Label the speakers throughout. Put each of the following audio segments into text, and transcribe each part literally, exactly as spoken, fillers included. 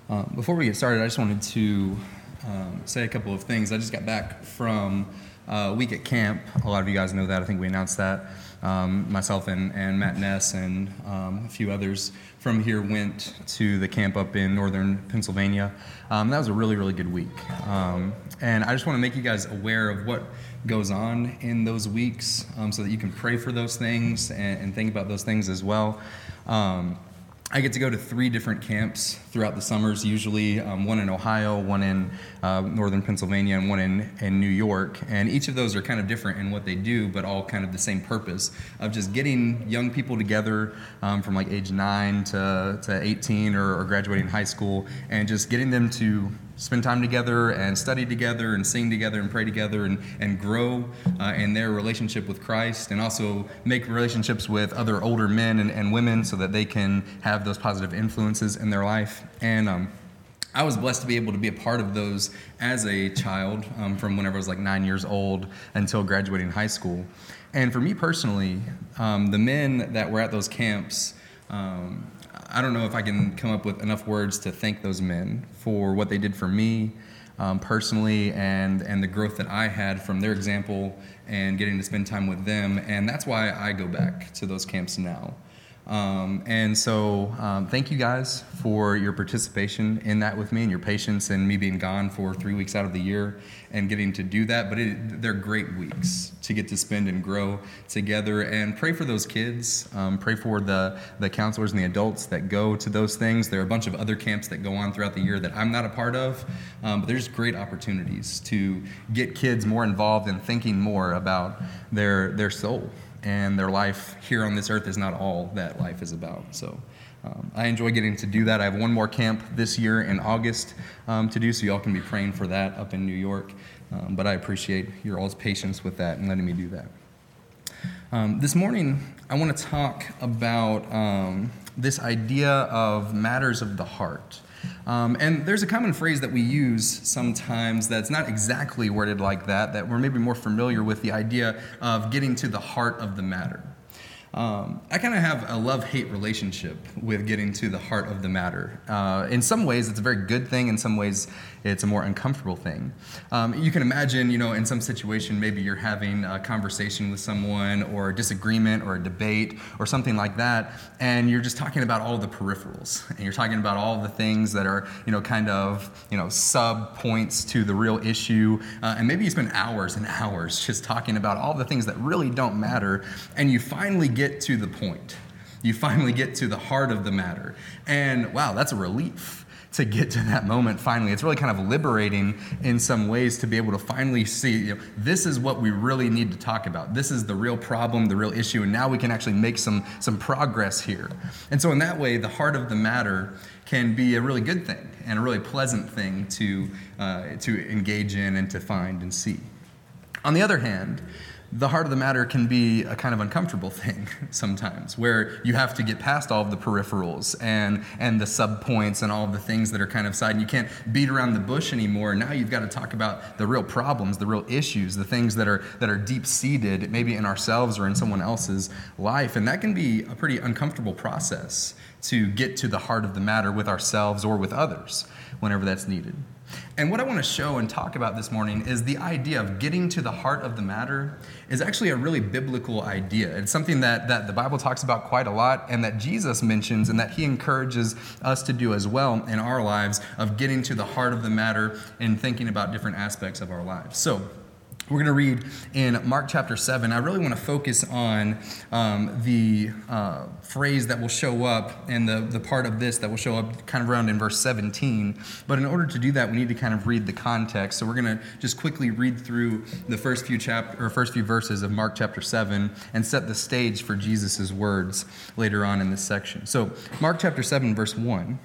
Speaker 1: Um, before we get started, I just wanted to um, say a couple of things. I just got back from uh, a week at camp. A lot of you guys know that. I think we announced that. Um, myself and, and Matt Ness and um, a few others from here went to the camp up in northern Pennsylvania. Um, that was a really, really good week. Um, and I just want to make you guys aware of what goes on in those weeks um, so that you can pray for those things and, and think about those things as well. Um, I get to go to three different camps throughout the summers, usually um, one in Ohio, one in uh, northern Pennsylvania, and one in, in New York. And each of those are kind of different in what they do, but all kind of the same purpose of just getting young people together um, from like age nine to, to eighteen or, or graduating high school, and just getting them to spend time together and study together and sing together and pray together and, and grow uh, in their relationship with Christ, and also make relationships with other older men and, and women so that they can have those positive influences in their life. And um, I was blessed to be able to be a part of those as a child um, from whenever I was like nine years old until graduating high school. And for me personally, um, the men that were at those camps, um, I don't know if I can come up with enough words to thank those men for what they did for me um, personally, and, and the growth that I had from their example and getting to spend time with them. And that's why I go back to those camps now. Um, and so um, thank you guys for your participation in that with me and your patience and me being gone for three weeks out of the year and getting to do that. But it, they're great weeks to get to spend and grow together, and pray for those kids. Um, pray for the, the counselors and the adults that go to those things. There are a bunch of other camps that go on throughout the year that I'm not a part of, um, but there's great opportunities to get kids more involved in thinking more about their their soul. And their life here on this earth is not all that life is about. So um, I enjoy getting to do that. I have one more camp this year in August um, to do, so y'all can be praying for that up in New York. Um, but I appreciate your all's patience with that and letting me do that. Um, this morning, I want to talk about um, this idea of matters of the heart. Um, and there's a common phrase that we use sometimes that's not exactly worded like that, that we're maybe more familiar with, the idea of getting to the heart of the matter. Um, I kind of have a love-hate relationship with getting to the heart of the matter. Uh, in some ways, it's a very good thing. In some ways, it's a more uncomfortable thing. Um, you can imagine, you know, in some situation, maybe you're having a conversation with someone or a disagreement or a debate or something like that, and you're just talking about all the peripherals, and you're talking about all the things that are, you know, kind of, you know, sub-points to the real issue, uh, and maybe you spend hours and hours just talking about all the things that really don't matter, and you finally get to the point. You finally get to the heart of the matter. And wow, that's a relief to get to that moment finally. It's really kind of liberating in some ways to be able to finally see, you know, this is what we really need to talk about. This is the real problem, the real issue, and now we can actually make some, some progress here. And so in that way, the heart of the matter can be a really good thing and a really pleasant thing to, uh, to engage in and to find and see. On the other hand, the heart of the matter can be a kind of uncomfortable thing sometimes, where you have to get past all of the peripherals and, and the subpoints and all of the things that are kind of side, and you can't beat around the bush anymore. Now you've got to talk about the real problems, the real issues, the things that are that are deep-seated, maybe in ourselves or in someone else's life. And that can be a pretty uncomfortable process to get to the heart of the matter with ourselves or with others whenever that's needed. And what I want to show and talk about this morning is the idea of getting to the heart of the matter is actually a really biblical idea. It's something that, that the Bible talks about quite a lot, and that Jesus mentions and that he encourages us to do as well in our lives, of getting to the heart of the matter and thinking about different aspects of our lives. So we're going to read in Mark chapter seven. I really want to focus on um, the uh, phrase that will show up and the, the part of this that will show up kind of around in verse seventeen. But in order to do that, we need to kind of read the context. So we're going to just quickly read through the first few chap- or first few verses of Mark chapter seven and set the stage for Jesus' words later on in this section. So Mark chapter seven, verse one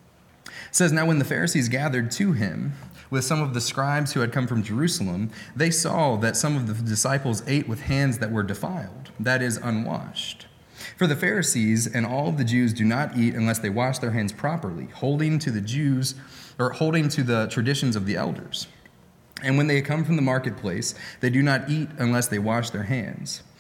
Speaker 1: says, "Now when the Pharisees gathered to him with some of the scribes who had come from Jerusalem, they saw that some of the disciples ate with hands that were defiled, that is, unwashed. For the Pharisees and all of the Jews do not eat unless they wash their hands properly, holding to the Jews or holding to the traditions of the elders. And when they come from the marketplace, they do not eat unless they wash their hands.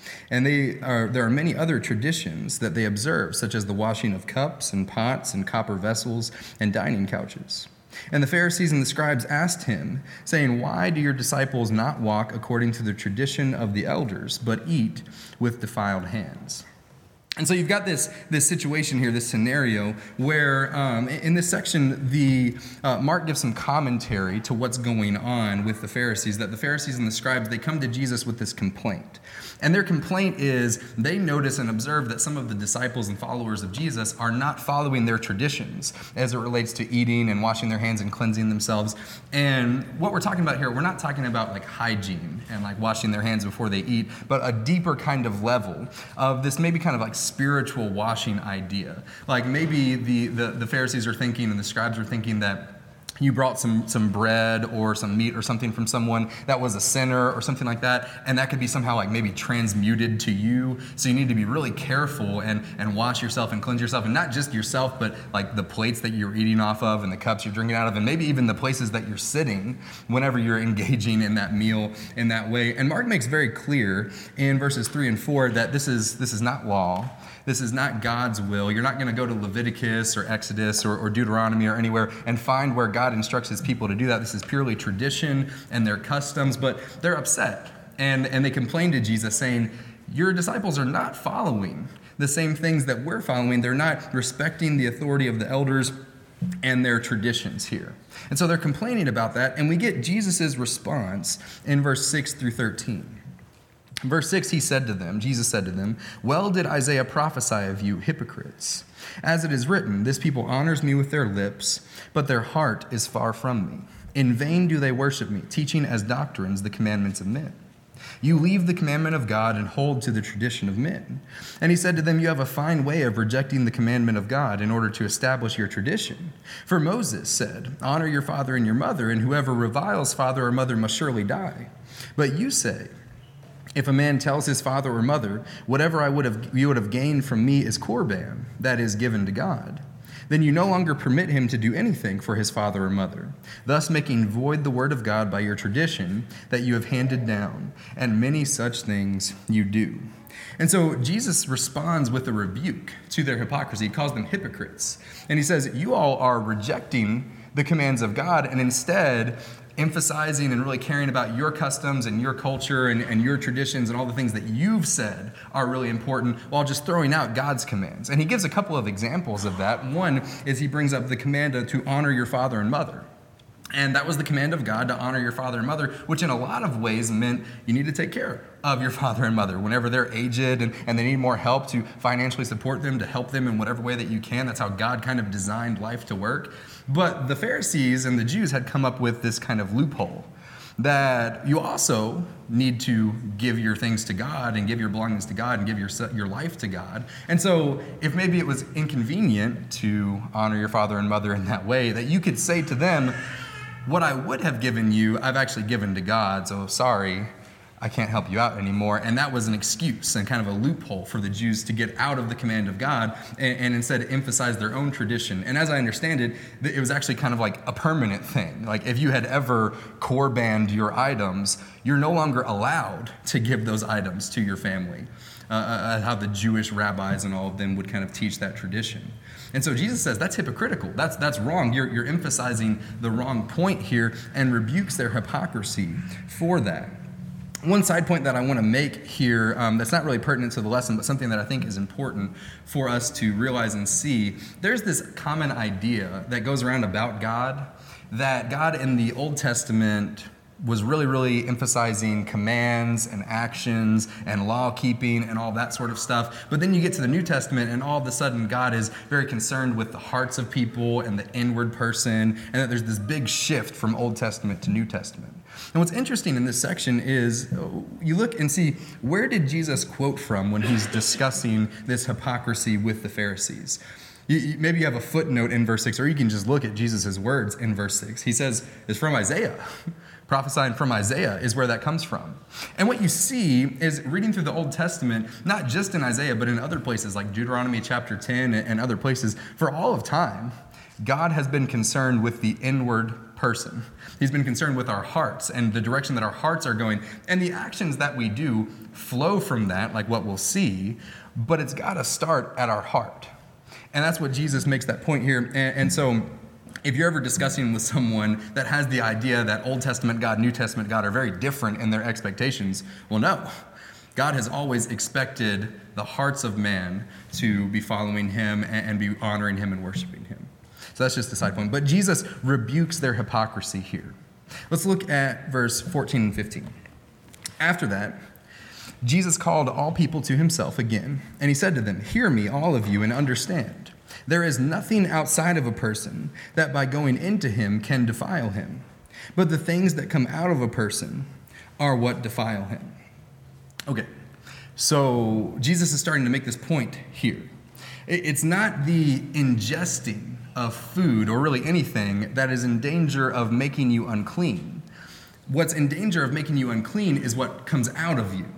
Speaker 1: And they are, there are many other traditions that they observe, such as the washing of cups and pots and copper vessels and dining couches. And the Pharisees and the scribes asked him, saying, "Why do your disciples not walk according to the tradition of the elders, but eat with defiled hands?" And so you've got this, this situation here, this scenario, where um, in this section, the uh, Mark gives some commentary to what's going on with the Pharisees, that the Pharisees and the scribes, they come to Jesus with this complaint. And their complaint is they notice and observe that some of the disciples and followers of Jesus are not following their traditions as it relates to eating and washing their hands and cleansing themselves. And what we're talking about here, we're not talking about like hygiene and like washing their hands before they eat, but a deeper kind of level of this maybe kind of like spiritual washing idea. Like maybe the, the, the Pharisees are thinking and the scribes are thinking that you brought some, some bread or some meat or something from someone that was a sinner or something like that, and that could be somehow like maybe transmuted to you. So you need to be really careful and, and wash yourself and cleanse yourself, and not just yourself, but like the plates that you're eating off of and the cups you're drinking out of, and maybe even the places that you're sitting whenever you're engaging in that meal in that way. And Mark makes very clear in verses three and four that this is this is not law. This is not God's will. You're not going to go to Leviticus or Exodus or, or Deuteronomy or anywhere and find where God instructs his people to do that. This is purely tradition and their customs, but they're upset. And, and they complain to Jesus saying, your disciples are not following the same things that we're following. They're not respecting the authority of the elders and their traditions here. And so they're complaining about that, and we get Jesus' response in verse six through thirteen. In verse six, he said to them, Jesus said to them, "Well did Isaiah prophesy of you, hypocrites. As it is written, this people honors me with their lips, but their heart is far from me. In vain do they worship me, teaching as doctrines the commandments of men. You leave the commandment of God and hold to the tradition of men." And he said to them, "You have a fine way of rejecting the commandment of God in order to establish your tradition. For Moses said, 'Honor your father and your mother, and whoever reviles father or mother must surely die.' But you say, 'If a man tells his father or mother, whatever I would have you would have gained from me is korban, that is given to God,' then you no longer permit him to do anything for his father or mother, thus making void the word of God by your tradition that you have handed down, and many such things you do." And so Jesus responds with a rebuke to their hypocrisy. He calls them hypocrites. And he says, you all are rejecting the commands of God and instead emphasizing and really caring about your customs and your culture and, and your traditions and all the things that you've said are really important while just throwing out God's commands. And he gives a couple of examples of that. One is he brings up the command to honor your father and mother. And that was the command of God, to honor your father and mother, which in a lot of ways meant you need to take care of your father and mother. Whenever they're aged and, and they need more help, to financially support them, to help them in whatever way that you can. That's how God kind of designed life to work. But the Pharisees and the Jews had come up with this kind of loophole that you also need to give your things to God and give your belongings to God and give your your life to God. And so if maybe it was inconvenient to honor your father and mother in that way, that you could say to them, what I would have given you, I've actually given to God, so sorry, I can't help you out anymore. And that was an excuse and kind of a loophole for the Jews to get out of the command of God and, and instead emphasize their own tradition. And as I understand it, it was actually kind of like a permanent thing. Like if you had ever korbaned your items, you're no longer allowed to give those items to your family. Uh, how the Jewish rabbis and all of them would kind of teach that tradition. And so Jesus says that's hypocritical. That's that's wrong. You're, you're emphasizing the wrong point here and rebukes their hypocrisy for that. One side point that I want to make here um, that's not really pertinent to the lesson, but something that I think is important for us to realize and see, there's this common idea that goes around about God, that God in the Old Testament was really, really emphasizing commands and actions and law keeping and all that sort of stuff. But then you get to the New Testament and all of a sudden God is very concerned with the hearts of people and the inward person, and that there's this big shift from Old Testament to New Testament. And what's interesting in this section is you look and see, where did Jesus quote from when he's discussing this hypocrisy with the Pharisees? You, you, maybe you have a footnote in verse six, or you can just look at Jesus' words in verse six. He says, it's from Isaiah. Prophesying from Isaiah is where that comes from. And what you see is reading through the Old Testament, not just in Isaiah, but in other places like Deuteronomy chapter ten and other places, for all of time, God has been concerned with the inward person. He's been concerned with our hearts and the direction that our hearts are going. And the actions that we do flow from that, like what we'll see, but it's got to start at our heart. And that's what Jesus makes that point here. And, and so if you're ever discussing with someone that has the idea that Old Testament God, New Testament God are very different in their expectations, well, no. God has always expected the hearts of man to be following him and, and be honoring him and worshiping him. So that's just a side point. But Jesus rebukes their hypocrisy here. Let's look at verse fourteen and fifteen. After that, Jesus called all people to himself again, and he said to them, "Hear me, all of you, and understand. There is nothing outside of a person that by going into him can defile him. But the things that come out of a person are what defile him." Okay, so Jesus is starting to make this point here. It's not the ingesting of food or really anything that is in danger of making you unclean. What's in danger of making you unclean is what comes out of you.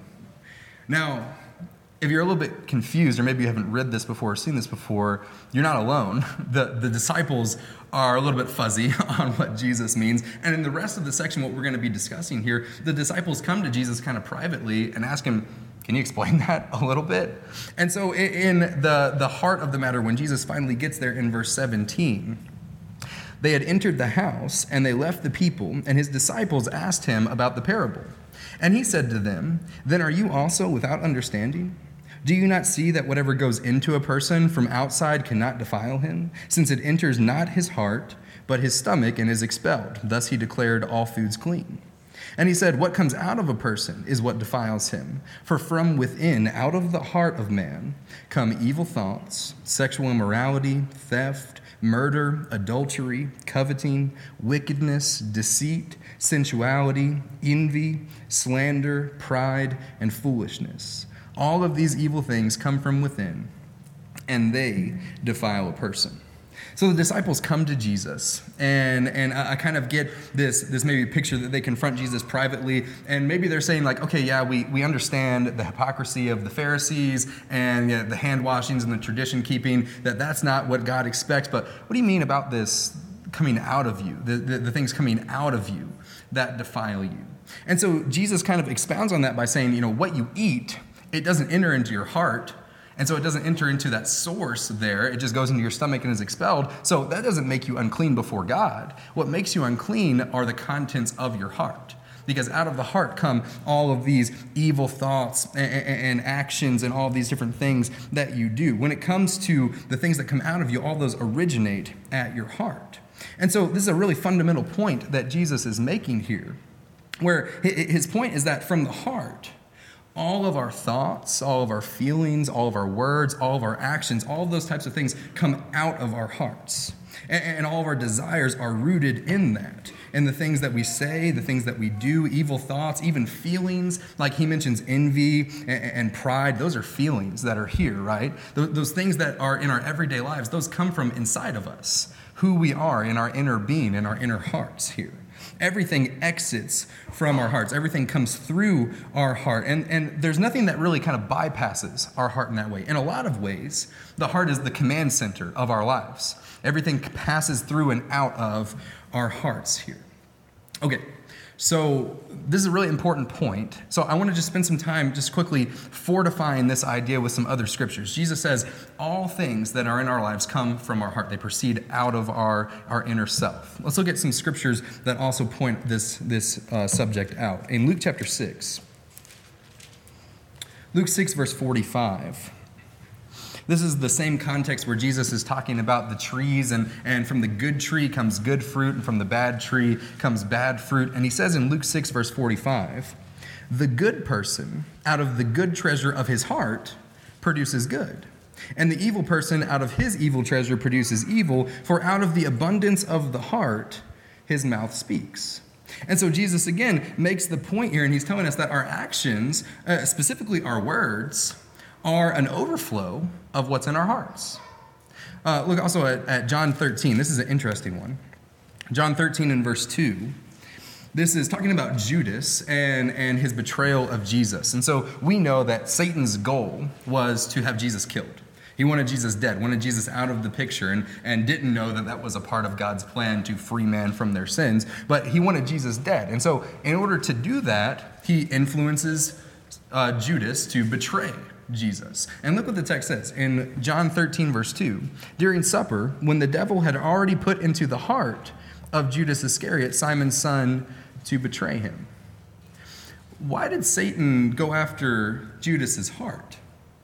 Speaker 1: Now, if you're a little bit confused, or maybe you haven't read this before or seen this before, you're not alone. The, the disciples are a little bit fuzzy on what Jesus means. And in the rest of the section, what we're going to be discussing here, the disciples come to Jesus kind of privately and ask him, "Can you explain that a little bit?" And so in the, the heart of the matter, when Jesus finally gets there in verse seventeen, they had entered the house and they left the people, and his disciples asked him about the parable. And he said to them, "Then are you also without understanding? Do you not see that whatever goes into a person from outside cannot defile him, since it enters not his heart, but his stomach and is expelled? Thus he declared all foods clean. And he said, what comes out of a person is what defiles him. For from within, out of the heart of man, come evil thoughts, sexual immorality, theft, murder, adultery, coveting, wickedness, deceit, sensuality, envy, slander, pride, and foolishness. All of these evil things come from within, and they defile a person." So the disciples come to Jesus, and, and I, I kind of get this, this maybe picture that they confront Jesus privately, and maybe they're saying like, okay, yeah, we, we understand the hypocrisy of the Pharisees and you know, the hand washings and the tradition keeping, that that's not what God expects, but what do you mean about this coming out of you, the, the, the things coming out of you that defile you? And so Jesus kind of expounds on that by saying, you know, what you eat, it doesn't enter into your heart. And so it doesn't enter into that source there. It just goes into your stomach and is expelled. So that doesn't make you unclean before God. What makes you unclean are the contents of your heart. Because out of the heart come all of these evil thoughts and, and, and actions and all of these different things that you do. When it comes to the things that come out of you, all those originate at your heart. And so this is a really fundamental point that Jesus is making here, where his point is that from the heart, all of our thoughts, all of our feelings, all of our words, all of our actions, all of those types of things come out of our hearts. And, and all of our desires are rooted in that. And the things that we say, the things that we do, evil thoughts, even feelings, like he mentions envy and, and pride, those are feelings that are here, right? Those, those things that are in our everyday lives, those come from inside of us, who we are in our inner being, in our inner hearts here. Everything exits from our hearts. Everything comes through our heart. And, and there's nothing that really kind of bypasses our heart in that way. In a lot of ways, the heart is the command center of our lives. Everything passes through and out of our hearts here. Okay, so this is a really important point. So I want to just spend some time just quickly fortifying this idea with some other scriptures. Jesus says all things that are in our lives come from our heart. They proceed out of our, our inner self. Let's look at some scriptures that also point this, this uh, subject out. In Luke chapter six, Luke six, verse forty-five. This is the same context where Jesus is talking about the trees, and, and from the good tree comes good fruit, and from the bad tree comes bad fruit. And he says in Luke six, verse forty-five, the good person out of the good treasure of his heart produces good, and the evil person out of his evil treasure produces evil, for out of the abundance of the heart his mouth speaks. And so Jesus, again, makes the point here, and he's telling us that our actions, uh, specifically our words, are an overflow of what's in our hearts. Uh, look also at, at John thirteen. This is an interesting one. John thirteen and verse two. This is talking about Judas and, and his betrayal of Jesus. And so we know that Satan's goal was to have Jesus killed. He wanted Jesus dead, wanted Jesus out of the picture, and, and didn't know that that was a part of God's plan to free man from their sins. But he wanted Jesus dead. And so in order to do that, he influences uh, Judas to betray Jesus. And look what the text says in John thirteen, verse two. During supper, when the devil had already put into the heart of Judas Iscariot, Simon's son, to betray him. Why did Satan go after Judas's heart?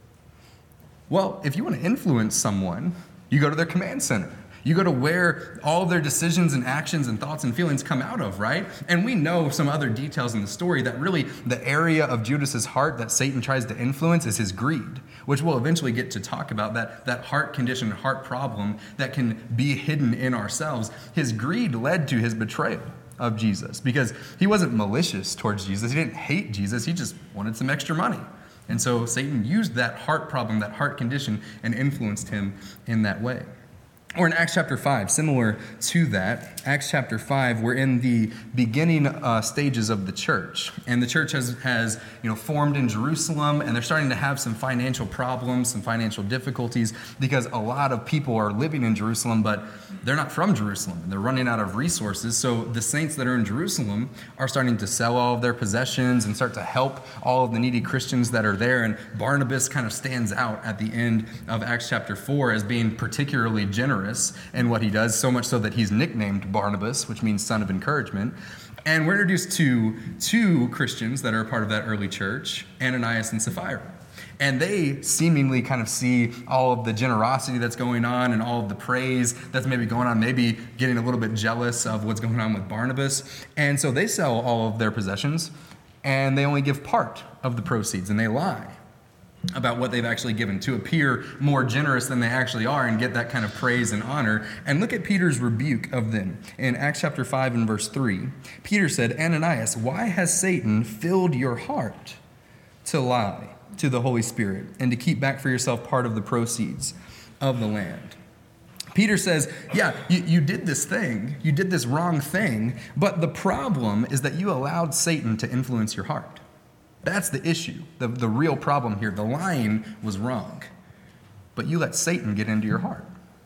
Speaker 1: Well, if you want to influence someone, you go to their command center. You go to where all of their decisions and actions and thoughts and feelings come out of, right? And we know some other details in the story that really the area of Judas's heart that Satan tries to influence is his greed, which we'll eventually get to talk about, that, that heart condition, heart problem that can be hidden in ourselves. His greed led to his betrayal of Jesus because he wasn't malicious towards Jesus. He didn't hate Jesus. He just wanted some extra money. And so Satan used that heart problem, that heart condition, and influenced him in that way. Or in Acts chapter five, similar to that, Acts chapter five, we're in the beginning uh, stages of the church. And the church has, has you know, formed in Jerusalem, and they're starting to have some financial problems, some financial difficulties, because a lot of people are living in Jerusalem, but they're not from Jerusalem, and they're running out of resources. So the saints that are in Jerusalem are starting to sell all of their possessions and start to help all of the needy Christians that are there. And Barnabas kind of stands out at the end of Acts chapter four as being particularly generous in what he does, so much so that he's nicknamed Barnabas, which means son of encouragement. And we're introduced to two Christians that are a part of that early church, Ananias and Sapphira. And they seemingly kind of see all of the generosity that's going on and all of the praise that's maybe going on, maybe getting a little bit jealous of what's going on with Barnabas. And so they sell all of their possessions, and they only give part of the proceeds, and they lie about what they've actually given to appear more generous than they actually are and get that kind of praise and honor. And look at Peter's rebuke of them. In Acts chapter five and verse three, Peter said, Ananias, why has Satan filled your heart to lie to the Holy Spirit and to keep back for yourself part of the proceeds of the land? Peter says, yeah, you, you did this thing, you did this wrong thing, but the problem is that you allowed Satan to influence your heart. That's the issue, the, the real problem here. The lying was wrong, but you let Satan get into your heart.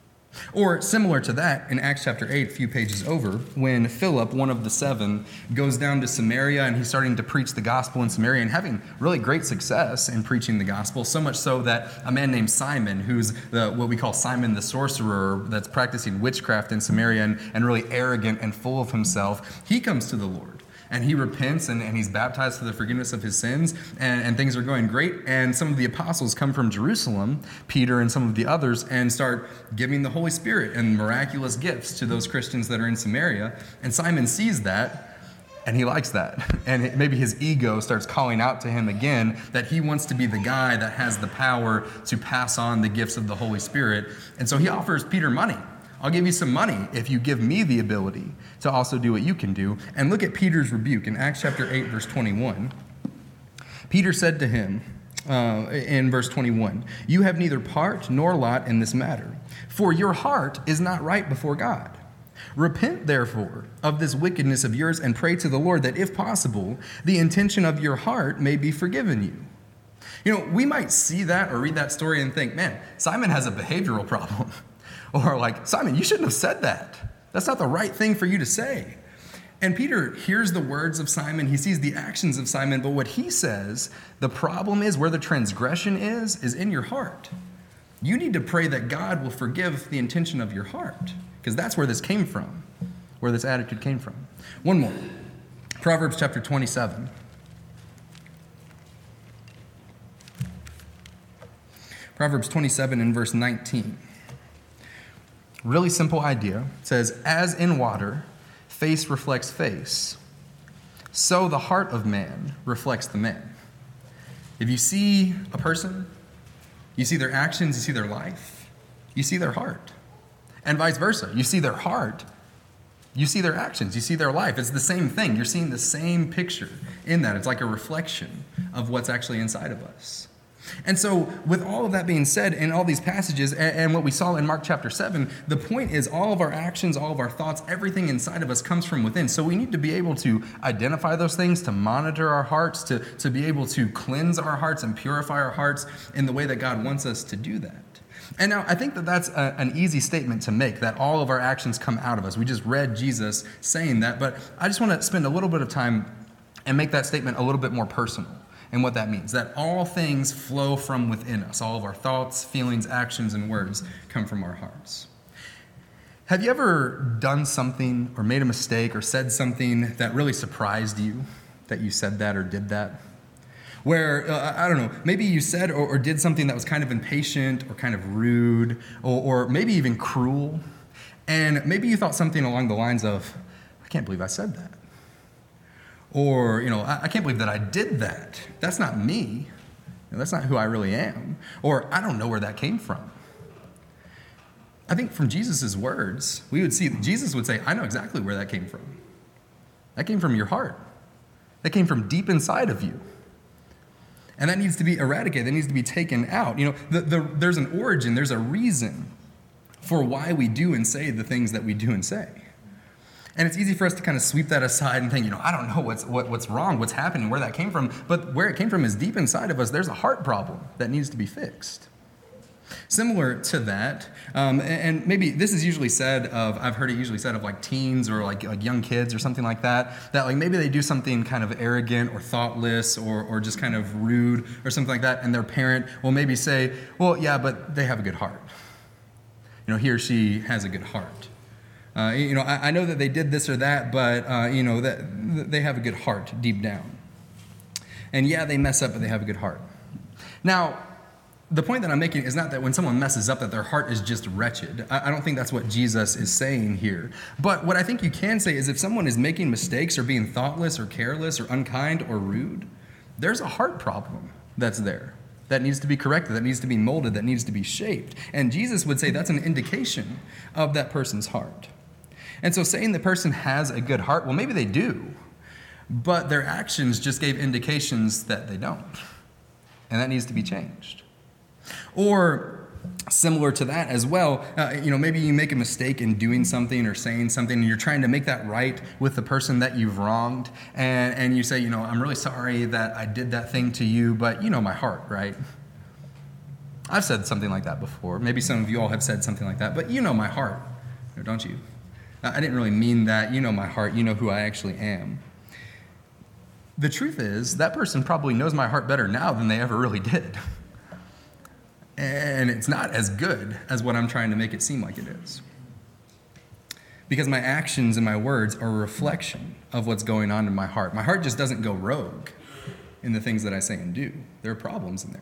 Speaker 1: Or similar to that, in Acts chapter eight, a few pages over, when Philip, one of the seven, goes down to Samaria and he's starting to preach the gospel in Samaria and having really great success in preaching the gospel, so much so that a man named Simon, who's the, what we call Simon the sorcerer, that's practicing witchcraft in Samaria and, and really arrogant and full of himself, he comes to the Lord. And he repents and, and he's baptized for the forgiveness of his sins, and, and things are going great. And some of the apostles come from Jerusalem, Peter and some of the others, and start giving the Holy Spirit and miraculous gifts to those Christians that are in Samaria. And Simon sees that, and he likes that. And maybe his ego starts calling out to him again that he wants to be the guy that has the power to pass on the gifts of the Holy Spirit. And so he offers Peter money. I'll give you some money if you give me the ability to also do what you can do. And look at Peter's rebuke in Acts chapter eight, verse twenty-one. Peter said to him uh, in verse twenty-one, you have neither part nor lot in this matter, for your heart is not right before God. Repent, therefore, of this wickedness of yours and pray to the Lord that, if possible, the intention of your heart may be forgiven you. You know, we might see that or read that story and think, man, Simon has a behavioral problem. Or like, Simon, you shouldn't have said that. That's not the right thing for you to say. And Peter hears the words of Simon. He sees the actions of Simon. But what he says, the problem is where the transgression is, is in your heart. You need to pray that God will forgive the intention of your heart, because that's where this came from, where this attitude came from. One more. Proverbs chapter twenty-seven. Proverbs twenty-seven and verse nineteen. Really simple idea. It says, as in water, face reflects face, so the heart of man reflects the man. If you see a person, you see their actions, you see their life, you see their heart. And vice versa. You see their heart, you see their actions, you see their life. It's the same thing. You're seeing the same picture in that. It's like a reflection of what's actually inside of us. And so with all of that being said in all these passages and, and what we saw in Mark chapter seven, the point is all of our actions, all of our thoughts, everything inside of us comes from within. So we need to be able to identify those things, to monitor our hearts, to, to be able to cleanse our hearts and purify our hearts in the way that God wants us to do that. And now I think that that's a, an easy statement to make, that all of our actions come out of us. We just read Jesus saying that, but I just want to spend a little bit of time and make that statement a little bit more personal and what that means, that all things flow from within us. All of our thoughts, feelings, actions, and words come from our hearts. Have you ever done something or made a mistake or said something that really surprised you, that you said that or did that? Where, uh, I don't know, maybe you said or, or did something that was kind of impatient or kind of rude or, or maybe even cruel. And maybe you thought something along the lines of, I can't believe I said that. Or, you know, I, I can't believe that I did that. That's not me. You know, that's not who I really am. Or I don't know where that came from. I think from Jesus' words, we would see that Jesus would say, I know exactly where that came from. That came from your heart. That came from deep inside of you. And that needs to be eradicated. That needs to be taken out. You know, the, the, there's an origin, there's a reason for why we do and say the things that we do and say. And it's easy for us to kind of sweep that aside and think, you know, I don't know what's what, what's wrong, what's happening, where that came from. But where it came from is deep inside of us. There's a heart problem that needs to be fixed. Similar to that, um, and maybe this is usually said of, I've heard it usually said of like teens or like, like young kids or something like that, that like maybe they do something kind of arrogant or thoughtless or, or just kind of rude or something like that, and their parent will maybe say, well, yeah, but they have a good heart. You know, he or she has a good heart. Uh, you know, I, I know that they did this or that, but, uh, you know, that they have a good heart deep down. And yeah, they mess up, but they have a good heart. Now, the point that I'm making is not that when someone messes up that their heart is just wretched. I don't think that's what Jesus is saying here. But what I think you can say is if someone is making mistakes or being thoughtless or careless or unkind or rude, there's a heart problem that's there that needs to be corrected, that needs to be molded, that needs to be shaped. And Jesus would say that's an indication of that person's heart. And so saying the person has a good heart, well, maybe they do, but their actions just gave indications that they don't. And that needs to be changed. Or similar to that as well, uh, you know, maybe you make a mistake in doing something or saying something, and you're trying to make that right with the person that you've wronged, and, and you say, you know, I'm really sorry that I did that thing to you, but you know my heart, right? I've said something like that before. Maybe some of you all have said something like that, but you know my heart, don't you? I didn't really mean that. You know my heart. You know who I actually am. The truth is, that person probably knows my heart better now than they ever really did. And it's not as good as what I'm trying to make it seem like it is. Because my actions and my words are a reflection of what's going on in my heart. My heart just doesn't go rogue in the things that I say and do. There are problems in there.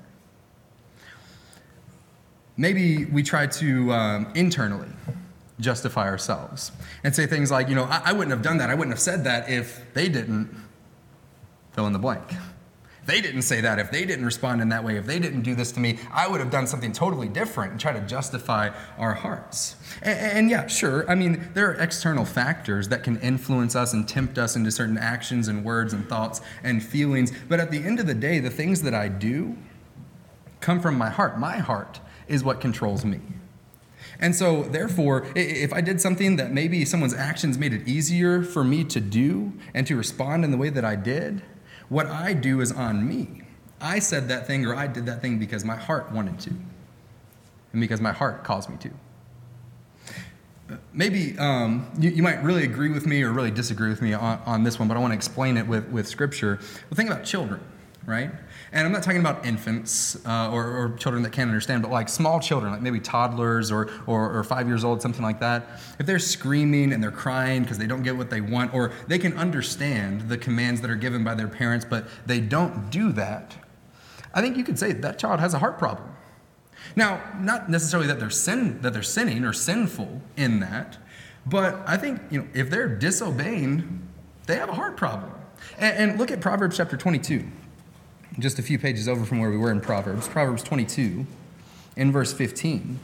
Speaker 1: Maybe we try to um, internally justify ourselves and say things like, you know, I-, I wouldn't have done that. I wouldn't have said that if they didn't fill in the blank. They didn't say that. If they didn't respond in that way, if they didn't do this to me, I would have done something totally different, and try to justify our hearts. And, and yeah, sure, I mean, there are external factors that can influence us and tempt us into certain actions and words and thoughts and feelings. But at the end of the day, the things that I do come from my heart. My heart is what controls me. And so, therefore, if I did something that maybe someone's actions made it easier for me to do and to respond in the way that I did, what I do is on me. I said that thing or I did that thing because my heart wanted to, and because my heart caused me to. Maybe um, you, you might really agree with me or really disagree with me on, on this one, but I want to explain it with, with Scripture. Well, think about children, right? And I'm not talking about infants uh, or, or children that can't understand, but like small children, like maybe toddlers or, or, or five years old, something like that. If they're screaming and they're crying because they don't get what they want, or they can understand the commands that are given by their parents, but they don't do that, I think you could say that child has a heart problem. Now, not necessarily that they're sin, that they're sinning or sinful in that, but I think, you know, if they're disobeying, they have a heart problem. And, and look at Proverbs chapter twenty-two. Just a few pages over from where we were in Proverbs. Proverbs twenty-two, in verse fifteen.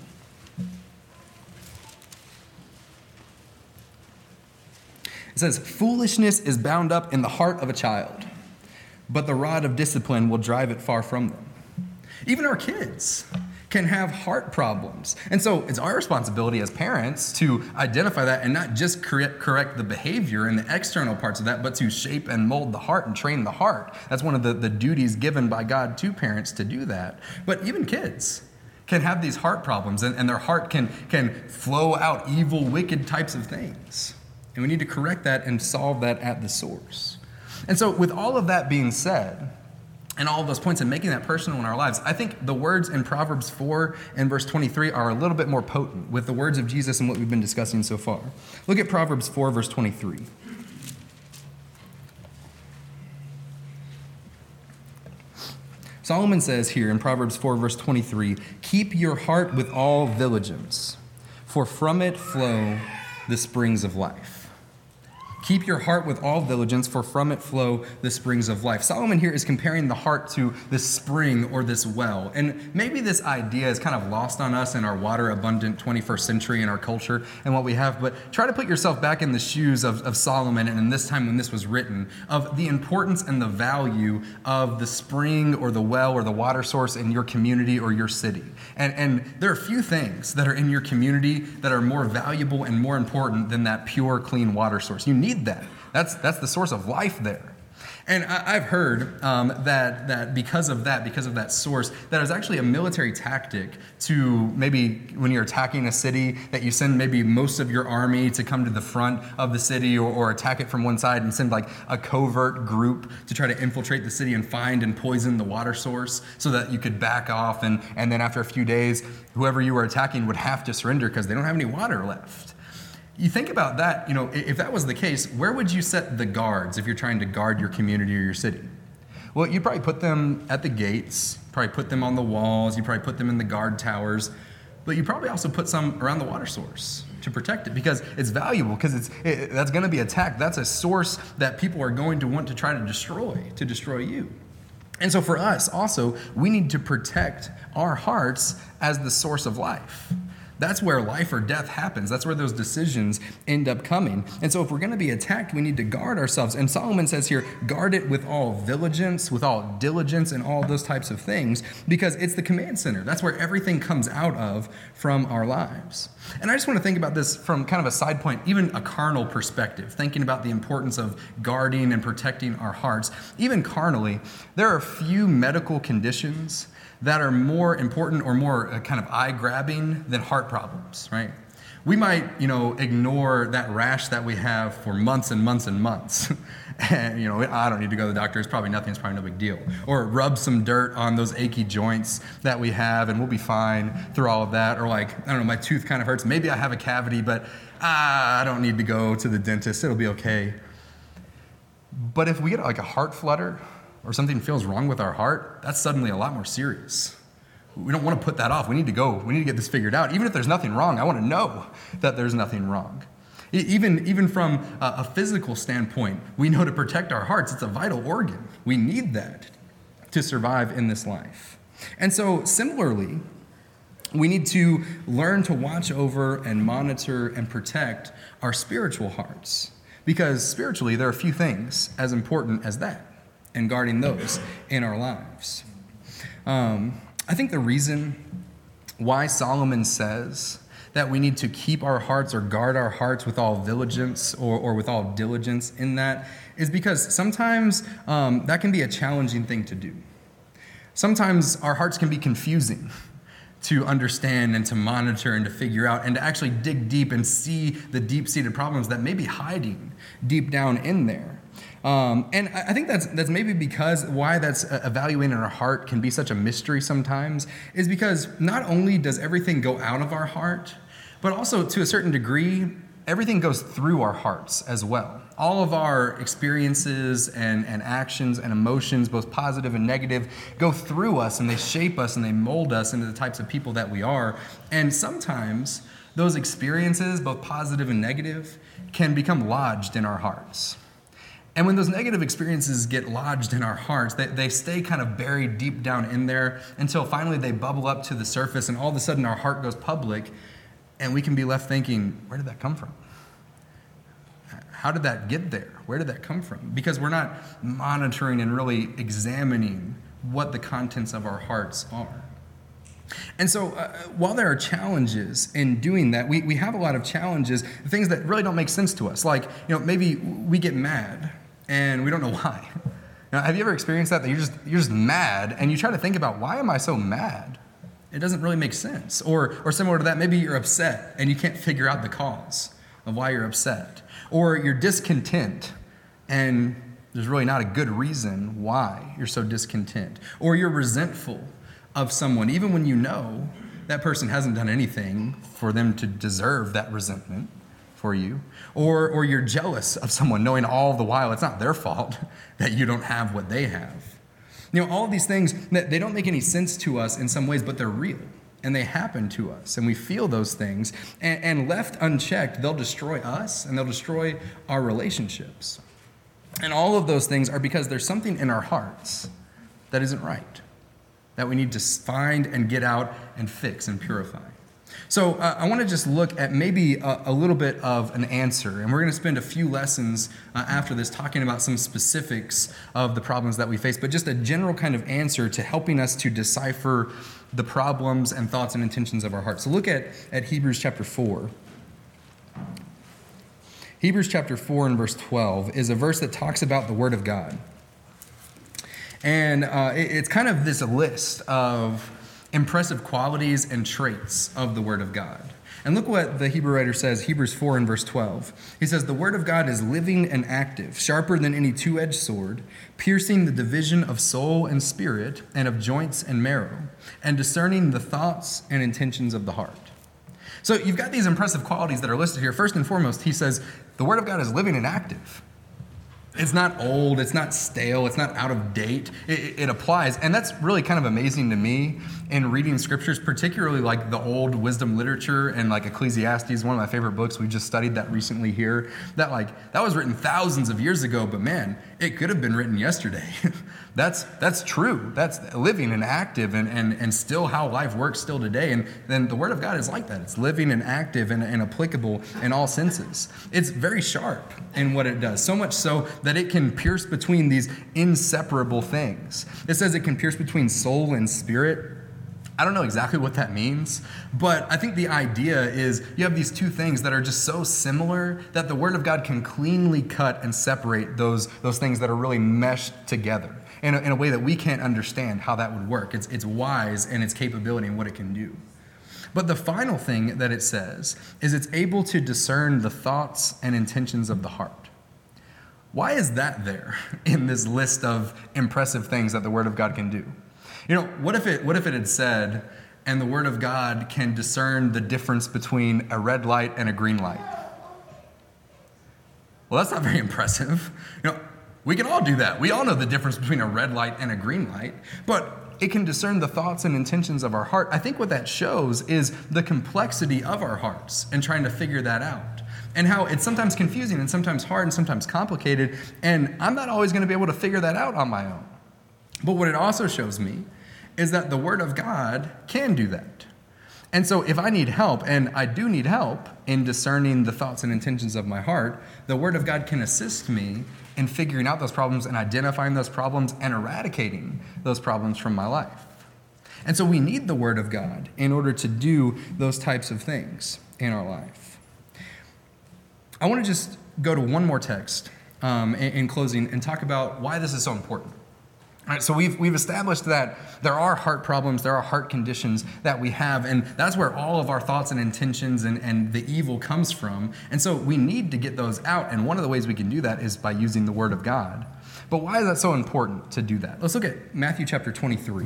Speaker 1: It says, "Foolishness is bound up in the heart of a child, but the rod of discipline will drive it far from them." Even our kids can have heart problems. And so it's our responsibility as parents to identify that and not just correct, correct the behavior and the external parts of that, but to shape and mold the heart and train the heart. That's one of the, the duties given by God to parents to do that. But even kids can have these heart problems, and, and their heart can, can flow out evil, wicked types of things. And we need to correct that and solve that at the source. And so with all of that being said, and all of those points and making that personal in our lives, I think the words in Proverbs four and verse twenty-three are a little bit more potent with the words of Jesus and what we've been discussing so far. Look at Proverbs four, verse twenty-three. Solomon says here in Proverbs four, verse twenty-three, "Keep your heart with all diligence, for from it flow the springs of life." Keep your heart with all diligence, for from it flow the springs of life. Solomon here is comparing the heart to this spring or this well. And maybe this idea is kind of lost on us in our water-abundant twenty-first century in our culture and what we have. But try to put yourself back in the shoes of, of Solomon and in this time when this was written, of the importance and the value of the spring or the well or the water source in your community or your city. And, and there are few things that are in your community that are more valuable and more important than that pure, clean water source. You need that. That's that's the source of life there. And I, I've heard um, that that because of that, because of that source, that is actually a military tactic to maybe when you're attacking a city, that you send maybe most of your army to come to the front of the city or, or attack it from one side and send like a covert group to try to infiltrate the city and find and poison the water source so that you could back off. And, and then after a few days, whoever you were attacking would have to surrender because they don't have any water left. You think about that, you know, if that was the case, where would you set the guards if you're trying to guard your community or your city? Well, you probably put them at the gates, probably put them on the walls, you probably put them in the guard towers, but you probably also put some around the water source to protect it because it's valuable, because it's it, that's going to be attacked. That's a source that people are going to want to try to destroy, to destroy you. And so for us also, we need to protect our hearts as the source of life. That's where life or death happens. That's where those decisions end up coming. And so if we're going to be attacked, we need to guard ourselves. And Solomon says here, guard it with all diligence, with all diligence and all those types of things, because it's the command center. That's where everything comes out of from our lives. And I just want to think about this from kind of a side point, even a carnal perspective, thinking about the importance of guarding and protecting our hearts. Even carnally, there are few medical conditions that are more important or more uh, kind of eye-grabbing than heart problems, right? We might, you know, ignore that rash that we have for months and months and months. And, you know, I don't need to go to the doctor. It's probably nothing. It's probably no big deal. Or rub some dirt on those achy joints that we have, and we'll be fine through all of that. Or like, I don't know, my tooth kind of hurts. Maybe I have a cavity, but ah, I don't need to go to the dentist. It'll be okay. But if we get like a heart flutter, or something feels wrong with our heart, that's suddenly a lot more serious. We don't want to put that off. We need to go. We need to get this figured out. Even if there's nothing wrong, I want to know that there's nothing wrong. Even, even from a, a physical standpoint, we know to protect our hearts, it's a vital organ. We need that to survive in this life. And so similarly, we need to learn to watch over and monitor and protect our spiritual hearts. Because spiritually, there are few things as important as that, and guarding those in our lives. Um, I think the reason why Solomon says that we need to keep our hearts or guard our hearts with all diligence or, or with all diligence in that is because sometimes um, that can be a challenging thing to do. Sometimes our hearts can be confusing to understand and to monitor and to figure out and to actually dig deep and see the deep-seated problems that may be hiding deep down in there. Um, and I think that's that's maybe because why that's evaluating our heart can be such a mystery sometimes is because not only does everything go out of our heart, but also to a certain degree, everything goes through our hearts as well. All of our experiences and, and actions and emotions, both positive and negative, go through us and they shape us and they mold us into the types of people that we are. And sometimes those experiences, both positive and negative, can become lodged in our hearts. And when those negative experiences get lodged in our hearts, they, they stay kind of buried deep down in there until finally they bubble up to the surface and all of a sudden our heart goes public and we can be left thinking, where did that come from? How did that get there? Where did that come from? Because we're not monitoring and really examining what the contents of our hearts are. And so uh, while there are challenges in doing that, we, we have a lot of challenges, things that really don't make sense to us. Like, you know, maybe we get mad and we don't know why. Now, have you ever experienced that? That you're just you're just mad and you try to think about, why am I so mad? It doesn't really make sense. Or, or similar to that, maybe you're upset and you can't figure out the cause of why you're upset. Or you're discontent and there's really not a good reason why you're so discontent. Or you're resentful of someone, even when you know that person hasn't done anything for them to deserve that resentment for you. Or, or you're jealous of someone, knowing all the while it's not their fault that you don't have what they have. You know, all of these things, they don't make any sense to us in some ways, but they're real. And they happen to us. And we feel those things. And, and left unchecked, they'll destroy us and they'll destroy our relationships. And all of those things are because there's something in our hearts that isn't right, that we need to find and get out and fix and purify. So uh, I want to just look at maybe a, a little bit of an answer, and we're going to spend a few lessons uh, after this talking about some specifics of the problems that we face, but just a general kind of answer to helping us to decipher the problems and thoughts and intentions of our hearts. So look at, at Hebrews chapter four. Hebrews chapter four and verse twelve is a verse that talks about the Word of God. And uh, it, it's kind of this list of impressive qualities and traits of the Word of God. And look what the Hebrew writer says, Hebrews four and verse twelve. He says, the Word of God is living and active, sharper than any two-edged sword, piercing the division of soul and spirit and of joints and marrow, and discerning the thoughts and intentions of the heart. So you've got these impressive qualities that are listed here. First and foremost, he says, the Word of God is living and active. It's not old, it's not stale, it's not out of date. It, it applies. And that's really kind of amazing to me in reading scriptures, particularly like the old wisdom literature and like Ecclesiastes, one of my favorite books. We just studied that recently here. That like that was written thousands of years ago, but man, it could have been written yesterday. that's that's true. That's living and active and, and, and still how life works still today. And then the Word of God is like that. It's living and active and, and applicable in all senses. It's very sharp in what it does, so much so that it can pierce between these inseparable things. It says it can pierce between soul and spirit. I don't know exactly what that means, but I think the idea is you have these two things that are just so similar that the Word of God can cleanly cut and separate those, those things that are really meshed together in a, in a way that we can't understand how that would work. It's, it's wise in its capability and what it can do. But the final thing that it says is it's able to discern the thoughts and intentions of the heart. Why is that there in this list of impressive things that the Word of God can do? You know, what if it what if it had said, and the Word of God can discern the difference between a red light and a green light? Well, that's not very impressive. You know, we can all do that. We all know the difference between a red light and a green light, but it can discern the thoughts and intentions of our heart. I think what that shows is the complexity of our hearts and trying to figure that out. And how it's sometimes confusing and sometimes hard and sometimes complicated. And I'm not always going to be able to figure that out on my own. But what it also shows me is that the Word of God can do that. And so if I need help, and I do need help in discerning the thoughts and intentions of my heart, the Word of God can assist me in figuring out those problems and identifying those problems and eradicating those problems from my life. And so we need the Word of God in order to do those types of things in our life. I want to just go to one more text um, in, in closing and talk about why this is so important. All right, so we've we've established that there are heart problems, there are heart conditions that we have, and that's where all of our thoughts and intentions and, and the evil comes from. And so we need to get those out, and one of the ways we can do that is by using the Word of God. But why is that so important to do that? Let's look at Matthew chapter twenty-three.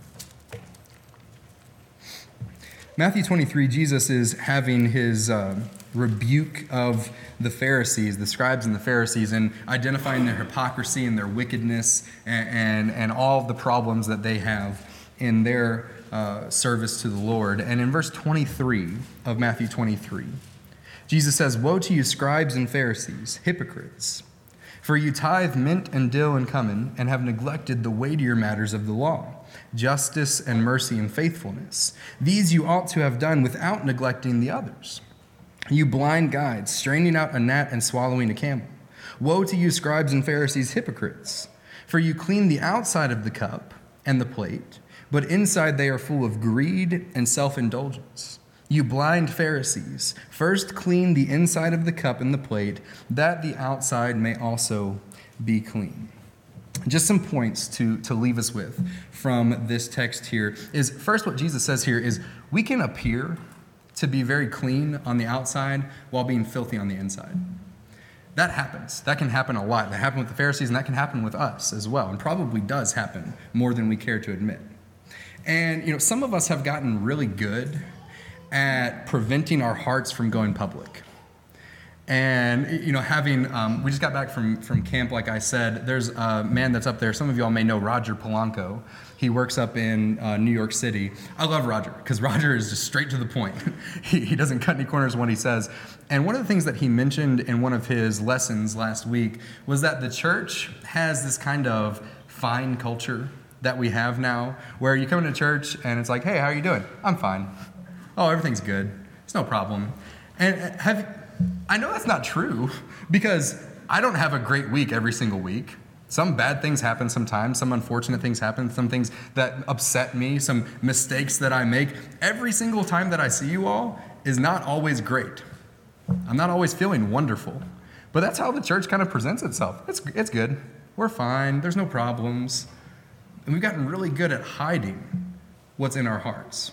Speaker 1: Matthew twenty-three, Jesus is having his uh, rebuke of the Pharisees, the scribes and the Pharisees, and identifying their hypocrisy and their wickedness and, and, and all of the problems that they have in their uh, service to the Lord. And in verse twenty-three of Matthew twenty-three, Jesus says, "Woe to you, scribes and Pharisees, hypocrites! For you tithe mint and dill and cumin, and have neglected the weightier matters of the law, justice and mercy and faithfulness. These you ought to have done without neglecting the others. You blind guides, straining out a gnat and swallowing a camel. Woe to you, scribes and Pharisees, hypocrites! For you clean the outside of the cup and the plate, but inside they are full of greed and self-indulgence. You blind Pharisees, first clean the inside of the cup and the plate, that the outside may also be clean." just some points to, to leave us with from this text here is, first, what Jesus says here is we can appear to be very clean on the outside while being filthy on the inside. That happens. That can happen a lot. That happened with the Pharisees, and that can happen with us as well, and probably does happen more than we care to admit. And, you know, some of us have gotten really good at preventing our hearts from going public. And, you know, having, um, we just got back from, from camp, like I said. There's a man that's up there. Some of y'all may know Roger Polanco. He works up in uh, New York City. I love Roger, because Roger is just straight to the point. he, he doesn't cut any corners when he says. And one of the things that he mentioned in one of his lessons last week was that the church has this kind of fine culture that we have now, where you come into church and it's like, hey, how are you doing? I'm fine. Oh, everything's good. It's no problem. And have I know that's not true, because I don't have a great week every single week. Some bad things happen sometimes, some unfortunate things happen, some things that upset me, some mistakes that I make. Every single time that I see you all is not always great. I'm not always feeling wonderful. But that's how the church kind of presents itself. It's, it's good. We're fine. There's no problems. And we've gotten really good at hiding what's in our hearts.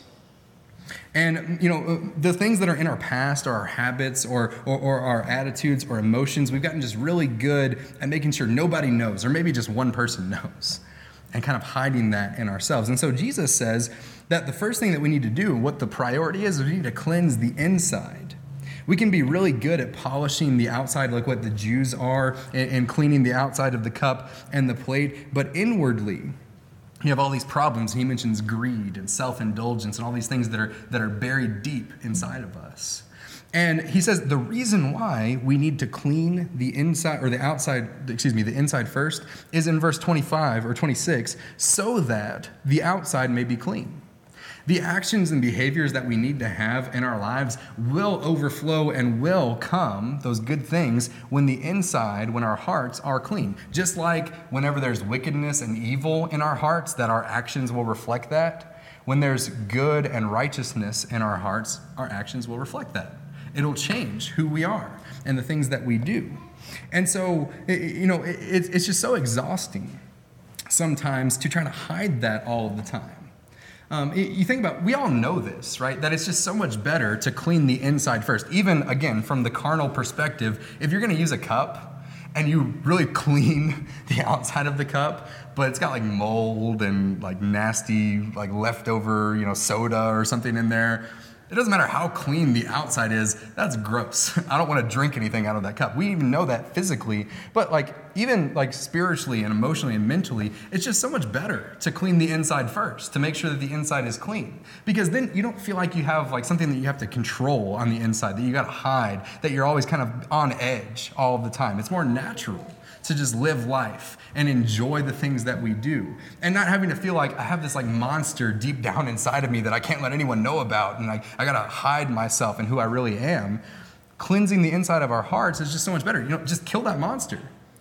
Speaker 1: And, you know, the things that are in our past, or our habits, or, or or our attitudes or emotions, we've gotten just really good at making sure nobody knows, or maybe just one person knows, and kind of hiding that in ourselves. And so Jesus says that the first thing that we need to do, what the priority is, is we need to cleanse the inside. We can be really good at polishing the outside, like what the Jews are, and, and cleaning the outside of the cup and the plate, but inwardly, you have all these problems. He mentions greed and self-indulgence and all these things that are that are buried deep inside of us. And he says the reason why we need to clean the inside, or the outside, excuse me, the inside first, is in verse twenty-five or twenty-six, so that the outside may be clean. The actions and behaviors that we need to have in our lives will overflow and will come, those good things, when the inside, when our hearts are clean. Just like whenever there's wickedness and evil in our hearts, that our actions will reflect that. When there's good and righteousness in our hearts, our actions will reflect that. It'll change who we are and the things that we do. And so, you know, it's just so exhausting sometimes to try to hide that all of the time. Um, you think about, we all know this, right? That it's just so much better to clean the inside first. Even, again, from the carnal perspective, if you're going to use a cup and you really clean the outside of the cup, but it's got like mold and like nasty, like leftover, you know, soda or something in there, it doesn't matter how clean the outside is, that's gross. I don't want to drink anything out of that cup. We even know that physically, but like even like spiritually and emotionally and mentally, it's just so much better to clean the inside first, to make sure that the inside is clean. Because then you don't feel like you have like something that you have to control on the inside, that you got to hide, that you're always kind of on edge all of the time. It's more natural to just live life and enjoy the things that we do, and not having to feel like I have this like monster deep down inside of me that I can't let anyone know about, and like I gotta hide myself and who I really am. Cleansing the inside of our hearts is just so much better. You know, just kill that monster.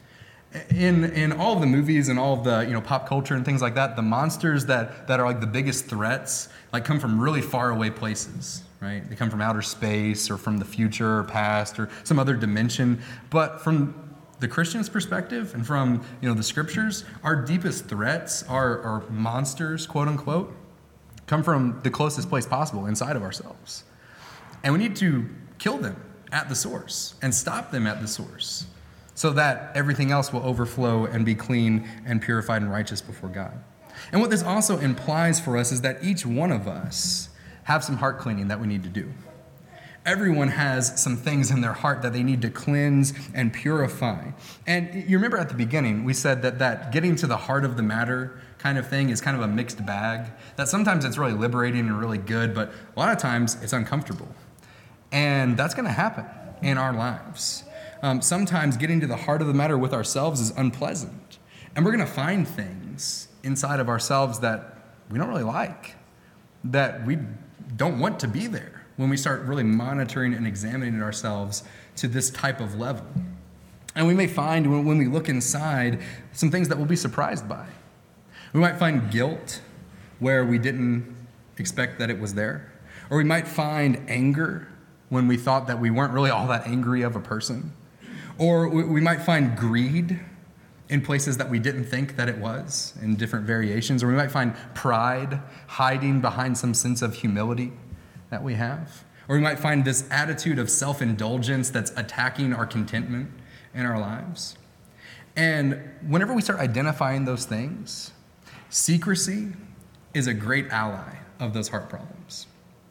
Speaker 1: In in all of the movies and all of the, you know, pop culture and things like that, the monsters that that are like the biggest threats like come from really far away places, right? They come from outer space or from the future or past or some other dimension. But from the Christian's perspective and from, you know, the scriptures, our deepest threats, our, our monsters, quote unquote, come from the closest place possible, inside of ourselves. And we need to kill them at the source and stop them at the source so that everything else will overflow and be clean and purified and righteous before God. And what this also implies for us is that each one of us have some heart cleaning that we need to do. Everyone has some things in their heart that they need to cleanse and purify. And you remember at the beginning, we said that that getting to the heart of the matter kind of thing is kind of a mixed bag. That sometimes it's really liberating and really good, but a lot of times it's uncomfortable. And that's going to happen in our lives. Um, sometimes getting to the heart of the matter with ourselves is unpleasant. And we're going to find things inside of ourselves that we don't really like, that we don't want to be there, when we start really monitoring and examining ourselves to this type of level. And we may find when, when we look inside some things that we'll be surprised by. We might find guilt where we didn't expect that it was there. Or we might find anger when we thought that we weren't really all that angry of a person. Or we, we might find greed in places that we didn't think that it was, in different variations. Or we might find pride hiding behind some sense of humility that we have. Or we might find this attitude of self-indulgence that's attacking our contentment in our lives. And whenever we start identifying those things, secrecy is a great ally of those heart problems.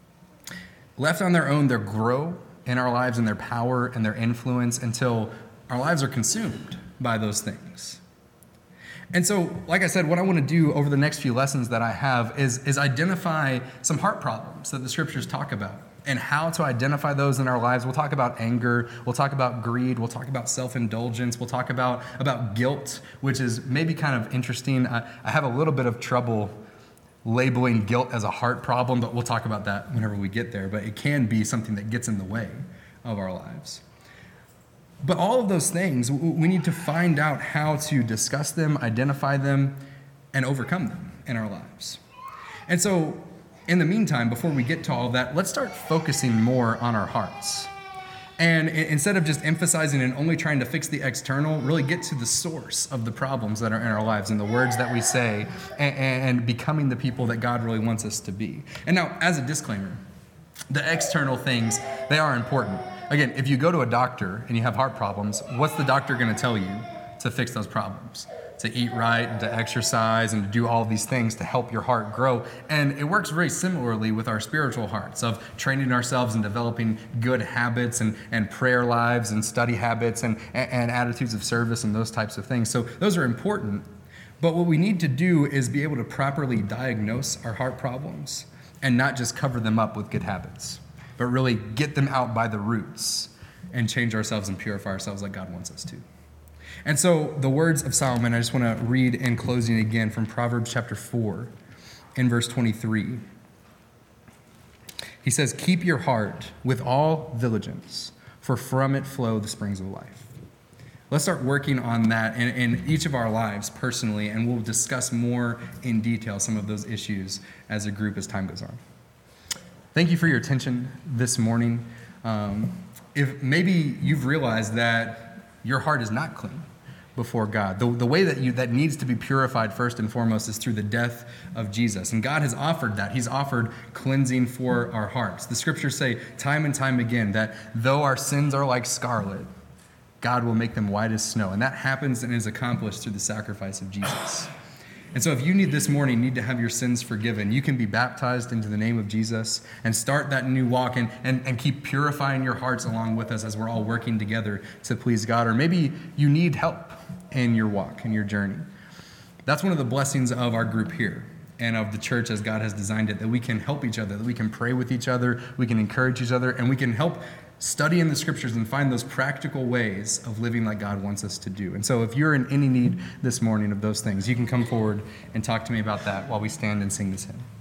Speaker 1: Left on their own, they'll grow in our lives and their power and their influence until our lives are consumed by those things. And so, like I said, what I want to do over the next few lessons that I have is, is identify some heart problems that the scriptures talk about and how to identify those in our lives. We'll talk about anger. We'll talk about greed. We'll talk about self-indulgence. We'll talk about, about guilt, which is maybe kind of interesting. I, I have a little bit of trouble labeling guilt as a heart problem, but we'll talk about that whenever we get there. But it can be something that gets in the way of our lives. But all of those things, we need to find out how to discuss them, identify them, and overcome them in our lives. And so, in the meantime, before we get to all of that, let's start focusing more on our hearts. And instead of just emphasizing and only trying to fix the external, really get to the source of the problems that are in our lives and the words that we say and, and becoming the people that God really wants us to be. And now, as a disclaimer, the external things, they are important. Again, if you go to a doctor and you have heart problems, what's the doctor going to tell you to fix those problems? To eat right and to exercise and to do all of these things to help your heart grow. And it works very similarly with our spiritual hearts of training ourselves and developing good habits and, and prayer lives and study habits and, and attitudes of service and those types of things. So those are important. But what we need to do is be able to properly diagnose our heart problems and not just cover them up with good habits, but really get them out by the roots and change ourselves and purify ourselves like God wants us to. And so the words of Solomon, I just want to read in closing again from Proverbs chapter four in verse twenty-three. He says, "Keep your heart with all diligence, for from it flow the springs of life." Let's start working on that in, in each of our lives personally, and we'll discuss more in detail some of those issues as a group as time goes on. Thank you for your attention this morning. Um, if maybe you've realized that your heart is not clean before God. The, the way that you that needs to be purified first and foremost is through the death of Jesus. And God has offered that. He's offered cleansing for our hearts. The scriptures say time and time again that though our sins are like scarlet, God will make them white as snow. And that happens and is accomplished through the sacrifice of Jesus. And so if you need this morning, need to have your sins forgiven, you can be baptized into the name of Jesus and start that new walk and, and, and keep purifying your hearts along with us as we're all working together to please God. Or maybe you need help in your walk, in your journey. That's one of the blessings of our group here and of the church as God has designed it, that we can help each other, that we can pray with each other, we can encourage each other, and we can help study in the scriptures and find those practical ways of living like God wants us to do. And so if you're in any need this morning of those things, you can come forward and talk to me about that while we stand and sing this hymn.